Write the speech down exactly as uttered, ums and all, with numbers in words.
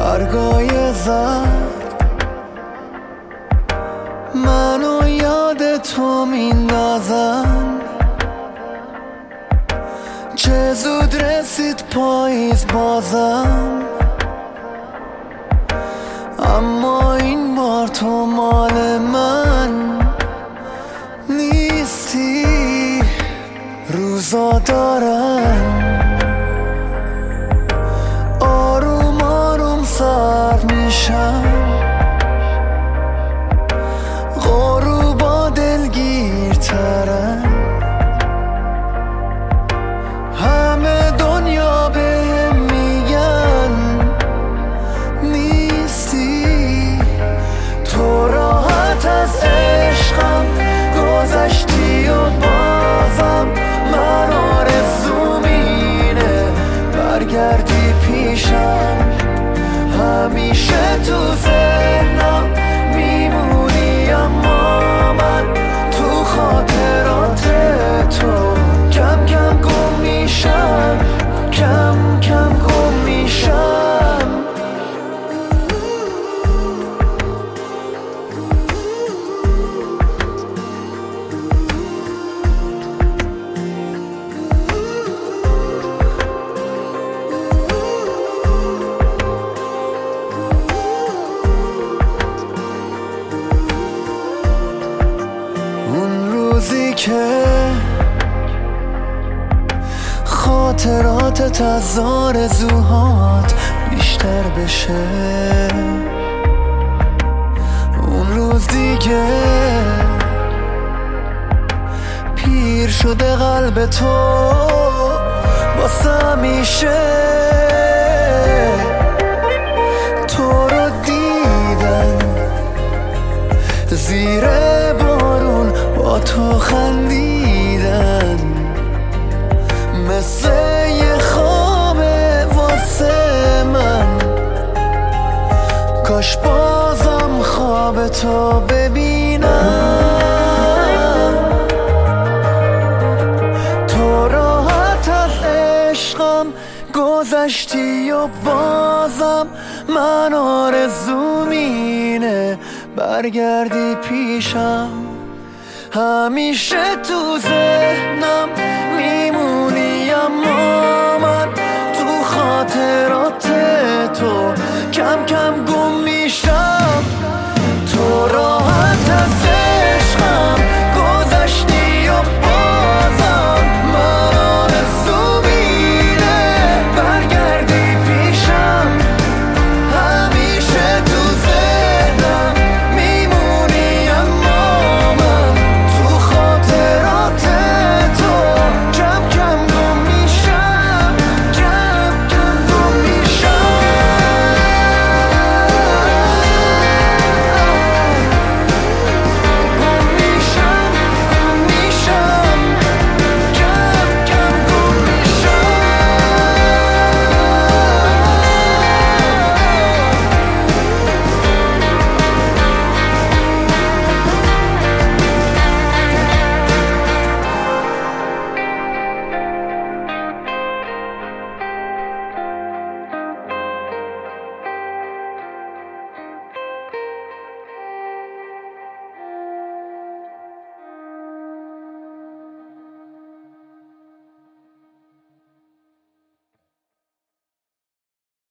برگای زرد منو یاد تو میندازن. چه زود رسید پاییز بازم، اما این بار تو مال من نیستی. روزا دارن آروم آروم سرد میشن، غروبا دلگیرترن. همه دنیا بهم میگن نیستی. تو راحت از عشقم گذشتی و بازم من آرزوم اینه برگردی پیشم. همیشه تو ذهنم میمونی، اما من تو خاطرات تو کم کم گم میشم، کم کم گم میشم. روزی که خاطراتت از آرزوهات بیشتر بشه، اون روز دیگه پیر شده قلب تو واسه همیشه. تو رو دیدن زیر بارون با تو خندیدن، مثل یه خوابه واسه من. کاش بازم خواب تو ببینم. تو راحت از عشقم گذشتی و بازم من آرزوم اینه برگردی پیشم. همیشه تو ذهنم میمونی، اما من تو خاطرات تو کم کم